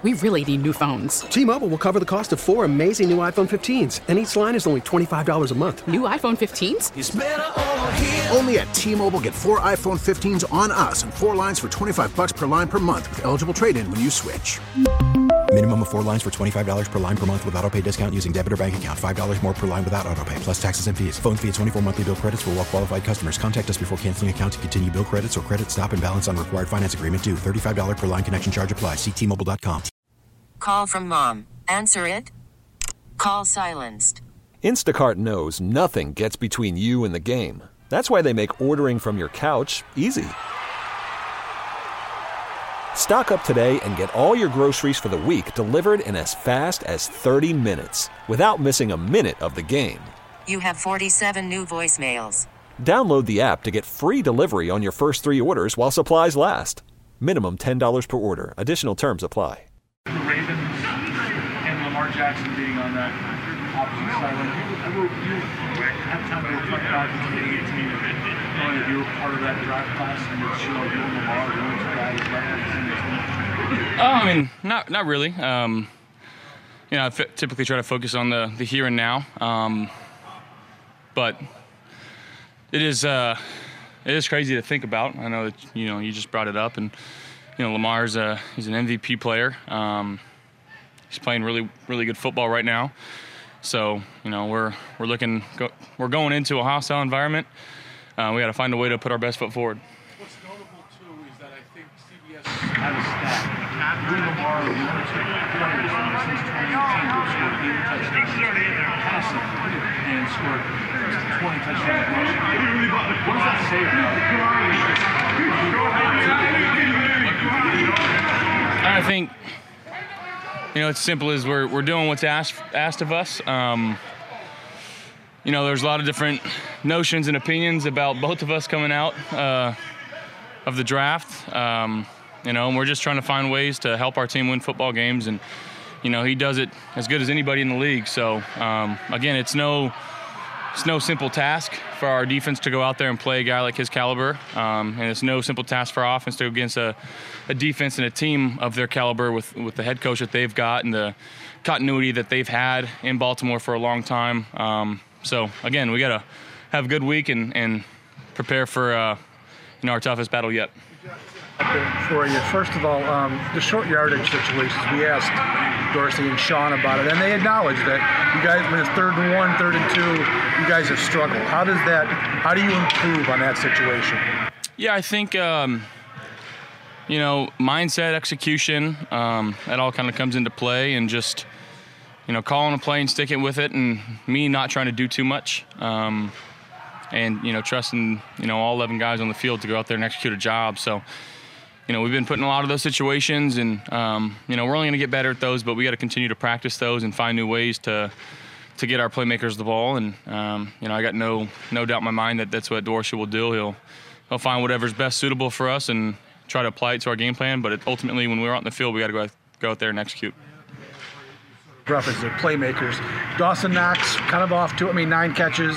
We really need new phones. T-Mobile will cover the cost of 4 amazing new iPhone 15s, and each line is only $25 a month. New iPhone 15s? It's better over here. Only at T-Mobile, get 4 iPhone 15s on us and 4 lines for $25 per line per month with eligible trade-in when you switch. Minimum of 4 lines for $25 per line per month with autopay discount using debit or bank account. $5 more per line without autopay, plus taxes and fees. Phone fee at 24 monthly bill credits for well-qualified customers. Contact us before canceling account to continue bill credits or credit stop and balance on required finance agreement due. $35 per line connection charge applies. See T-Mobile.com. Call from mom. Answer it. Call silenced. Instacart knows nothing gets between you and the game. That's why they make ordering from your couch easy. Stock up today and get all your groceries for the week delivered in as fast as 30 minutes without missing a minute of the game. You have 47 new voicemails. Download the app to get free delivery on your first 3 orders while supplies last. Minimum $10 per order. Additional terms apply. The Ravens and Lamar Jackson being on that opposite sideline. You have time to reflect back into the 2018 and knowing that you were part of that draft class and you showed you and Lamar doing two guys I mean, not really. I typically try to focus on the here and now. But it is crazy to think about. I know that you just brought it up, and Lamar's he's an MVP player. He's playing really really good football right now. So we're going into a hostile environment. We got to find a way to put our best foot forward. What's notable too is that I think CBS had a stat. You and Lamar are one of 2 players since 2018 who scored 80 touchdowns passing and scored 20 touchdowns rushing. What does that say about it? I think it's simple as we're doing what's asked of us. There's a lot of different notions and opinions about both of us coming out of the draft. And we're just trying to find ways to help our team win football games. And, he does it as good as anybody in the league. So, again, it's no simple task for our defense to go out there and play a guy like his caliber. And it's no simple task for our offense to go against a defense and a team of their caliber with the head coach that they've got and the continuity that they've had in Baltimore for a long time. So, again, we got to have a good week and prepare for our toughest battle yet. For you, first of all, the short yardage situations, we asked Dorsey and Sean about it, and they acknowledged that you guys, when it's 3rd and 1, 3rd and 2, you guys have struggled. How do you improve on that situation? Yeah, I think, mindset, execution, that all kind of comes into play, and just, calling a play and sticking with it, and me not trying to do too much, and, trusting, all 11 guys on the field to go out there and execute a job. So, we've been put in a lot of those situations, and, we're only going to get better at those, but we got to continue to practice those and find new ways to get our playmakers the ball. And, I got no doubt in my mind that that's what Dorsey will do. He'll find whatever's best suitable for us and try to apply it to our game plan. But ultimately, when we're out in the field, we got to go out there and execute. Reference to playmakers. Dawson Knox kind of off to, 9 catches,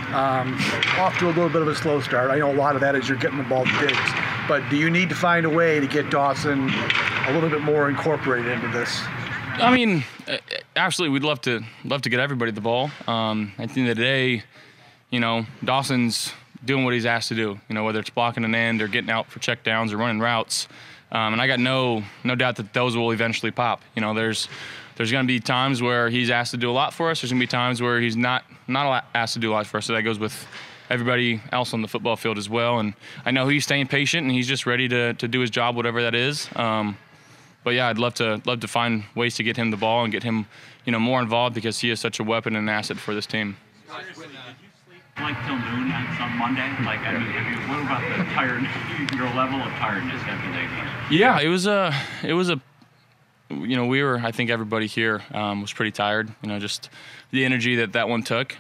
off to a little bit of a slow start. I know a lot of that is you're getting the ball to Diggs. But do you need to find a way to get Dawson a little bit more incorporated into this? Absolutely. We'd love to get everybody the ball. At the end of the day, Dawson's doing what he's asked to do, whether it's blocking an end or getting out for check downs or running routes. And I got no doubt that those will eventually pop. There's going to be times where he's asked to do a lot for us. There's going to be times where he's not asked to do a lot for us. So that goes with everybody else on the football field as well. And I know he's staying patient and he's just ready to do his job, whatever that is. But yeah, I'd love to find ways to get him the ball and get him, more involved because he is such a weapon and an asset for this team. Did you sleep till noon on Monday? What about your level of tiredness after that game? Yeah, it was a. I think everybody here was pretty tired. Just the energy that one took.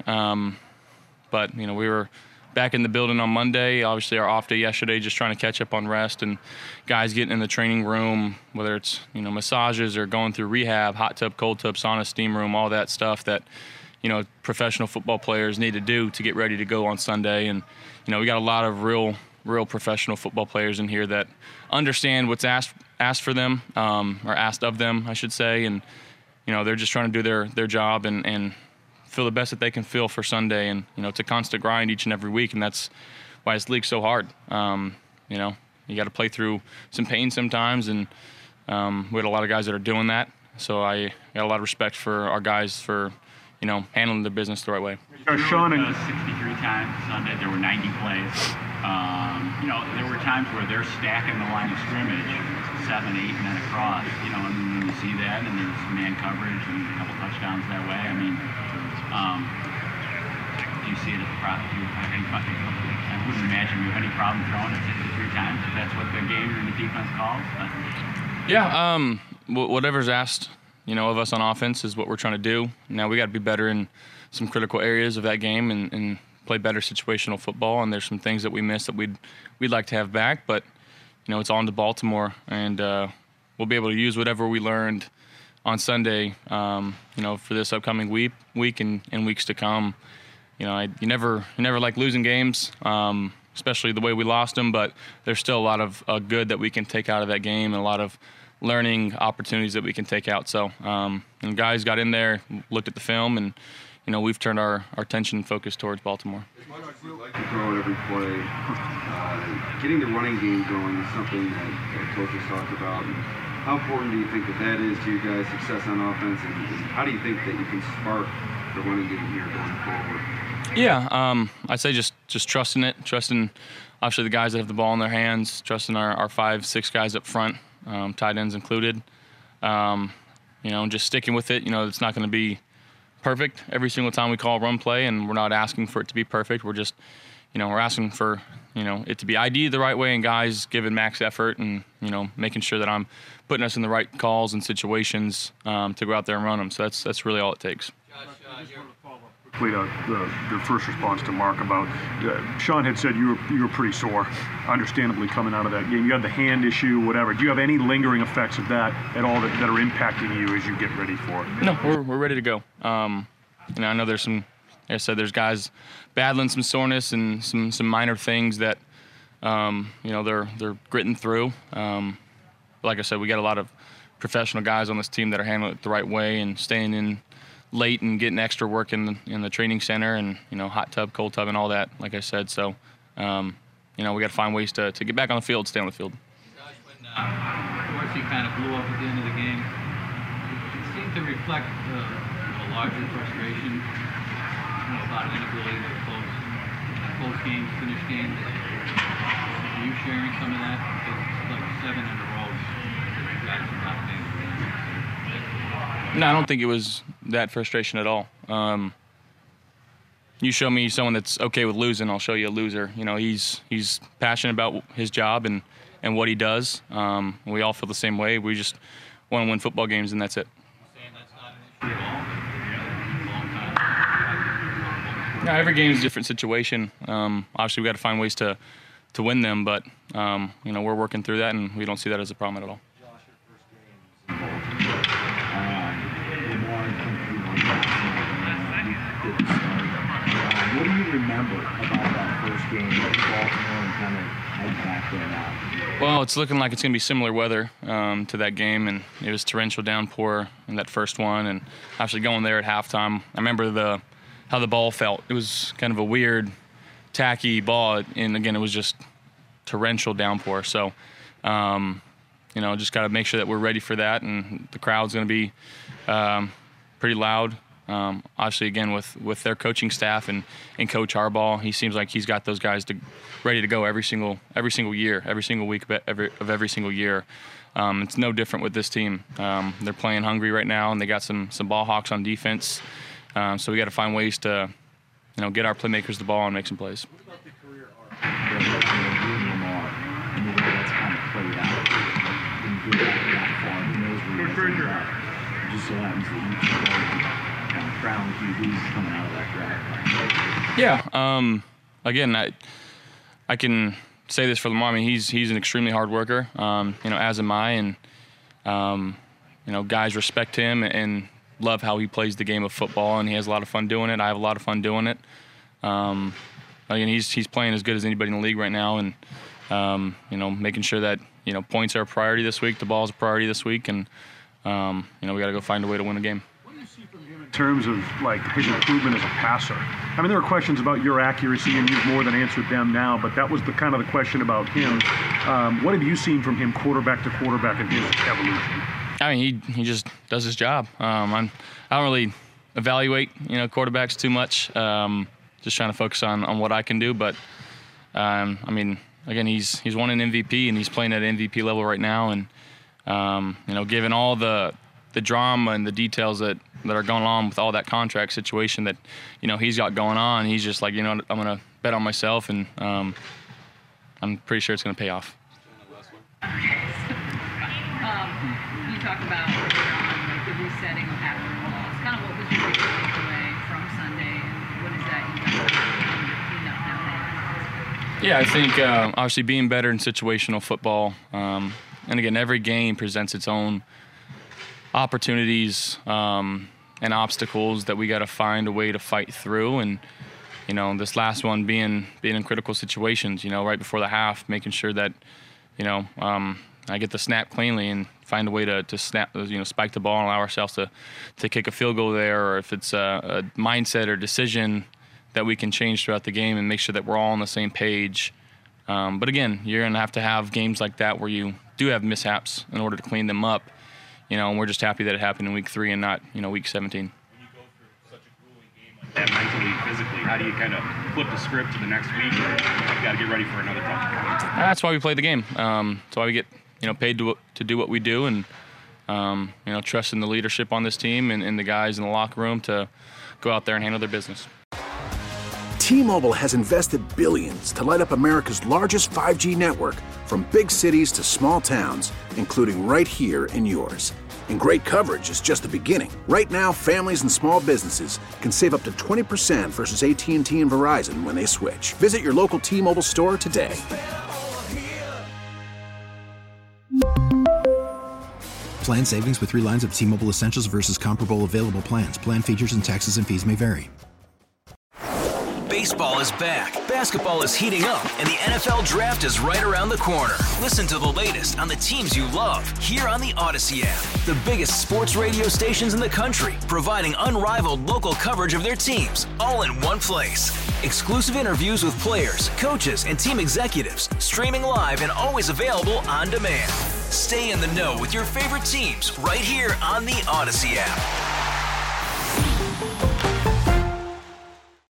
But we were back in the building on Monday. Obviously, our off day yesterday, just trying to catch up on rest and guys getting in the training room, whether it's massages or going through rehab, hot tub, cold tub, sauna, steam room, all that stuff that professional football players need to do to get ready to go on Sunday. And we got a lot of real professional football players in here that understand what's asked asked for them, or asked of them, I should say, and they're just trying to do their job and feel the best that they can feel for Sunday, and it's a constant grind each and every week, and that's why this league's so hard. You got to play through some pain sometimes, and we had a lot of guys that are doing that. So I got a lot of respect for our guys for handling their business the right way. Sean, 63 times Sunday, there were 90 plays. There were times where they're stacking the line of scrimmage, 7, 8 men across. And when you see that, and there's man coverage and a couple touchdowns that way. I mean, do you see it as a problem? I wouldn't imagine you have any problem throwing it 63 times if that's what the game and the defense calls. But. Yeah, whatever's asked, of us on offense is what we're trying to do. Now we got to be better in some critical areas of that game and play better situational football. And there's some things that we missed that we'd like to have back. But it's on to Baltimore, and we'll be able to use whatever we learned on Sunday, for this upcoming week and weeks to come. You never like losing games, especially the way we lost them. But there's still a lot of good that we can take out of that game, and a lot of learning opportunities that we can take out. So, and guys got in there, looked at the film, and we've turned our attention and focus towards Baltimore. Much as you like to throw it every play, getting the running game going is something that coaches talked about. And how important do you think that is to you guys' success on offense, and how do you think that you can spark the running game here going forward? Yeah, I'd say just trusting it, trusting obviously the guys that have the ball in their hands, trusting our 5-6 guys up front, tight ends included. Just sticking with it. It's not going to be perfect every single time we call a run play, and we're not asking for it to be perfect. We're just, we're asking for, it to be ID'd the right way, and guys giving max effort, and, making sure that I'm putting us in the right calls and situations to go out there and run them. So that's really all it takes. The first response to Mark about Sean had said you were pretty sore, understandably, coming out of that game. You had the hand issue, whatever. Do you have any lingering effects of that at all that are impacting you as you get ready for it? No, we're ready to go. I know there's some, like I said, there's guys battling some soreness and some minor things that they're gritting through. Like I said, we got a lot of professional guys on this team that are handling it the right way and staying in late and getting extra work in the training center and hot tub, cold tub, and all that. Like I said, so we got to find ways to get back on the field, stay on the field. Josh, when Dorsey kind of blew up at the end of the game, it seemed to reflect a larger frustration about an inability to close games, finish games. Are you sharing some of that? Because it's like 7 in a row. Got some top games. No, I don't think it was that frustration at all. You show me someone that's okay with losing, I'll show you a loser. He's passionate about his job and what he does. We all feel the same way. We just want to win football games, and that's it. No, every game is a different situation. Obviously, we got to find ways to win them, but we're working through that, and we don't see that as a problem at all. What do you remember about that first game in Baltimore and kind of head back there now? Well, it's looking like it's going to be similar weather to that game, and it was torrential downpour in that first one, and actually going there at halftime, I remember how the ball felt. It was kind of a weird, tacky ball, and again, it was just torrential downpour. So, just got to make sure that we're ready for that, and the crowd's going to be pretty loud. Obviously, again, with their coaching staff and Coach Harbaugh, he seems like he's got those guys ready to go every single year, every single week of every single year. It's no different with this team. They're playing hungry right now, and they got some ball hawks on defense. So we got to find ways to, get our playmakers the ball and make some plays. What about the career arc that Lamar and the way that's kind of played out? When you go back that far, who knows where he's at? It just so happens that you can go kind of crown QBs coming out of that draft. Yeah. Again, I can say this for Lamar. I mean, he's an extremely hard worker. As am I, and guys respect him and love how he plays the game of football, and he has a lot of fun doing it. I have a lot of fun doing it. Again, he's playing as good as anybody in the league right now, and making sure that, points are a priority this week, the ball's a priority this week, and, we got to go find a way to win a game. In terms of like his improvement as a passer, I mean, there were questions about your accuracy, and you've more than answered them now, but that was the kind of the question about him. What have you seen from him quarterback to quarterback in his evolution? I mean, he just does his job. I don't really evaluate, quarterbacks too much. Just trying to focus on what I can do. But, I mean, again, he's won an MVP, and he's playing at MVP level right now. And, given all the drama and the details that are going on with all that contract situation that, he's got going on, he's just like, I'm going to bet on myself, and I'm pretty sure it's going to pay off. You talk about the resetting after the loss. Kind of what was your biggest takeaway from Sunday, and what is that you got? Yeah, I think obviously being better in situational football, and again, every game presents its own opportunities and obstacles that we got to find a way to fight through. And this last one being in critical situations, right before the half, making sure that I get the snap cleanly and find a way to snap, spike the ball and allow ourselves to kick a field goal there, or if it's a mindset or decision that we can change throughout the game and make sure that we're all on the same page. But again, you're going to have games like that where you do have mishaps in order to clean them up, and we're just happy that it happened in week 3 and not, week 17. That mentally, physically, how do you kind of flip the script to the next week? You got to get ready for another touchdown. That's why we play the game. That's why we get paid to do what we do, and trust in the leadership on this team and the guys in the locker room to go out there and handle their business. T-Mobile has invested billions to light up America's largest 5G network, from big cities to small towns, including right here in yours. And great coverage is just the beginning. Right now, families and small businesses can save up to 20% versus AT&T and Verizon when they switch. Visit your local T-Mobile store today. Plan savings with 3 lines of T-Mobile Essentials versus comparable available plans. Plan features and taxes and fees may vary. Baseball is back, basketball is heating up, and the NFL Draft is right around the corner. Listen to the latest on the teams you love here on the Odyssey app. The biggest sports radio stations in the country, providing unrivaled local coverage of their teams, all in one place. Exclusive interviews with players, coaches, and team executives, streaming live and always available on demand. Stay in the know with your favorite teams right here on the Odyssey app.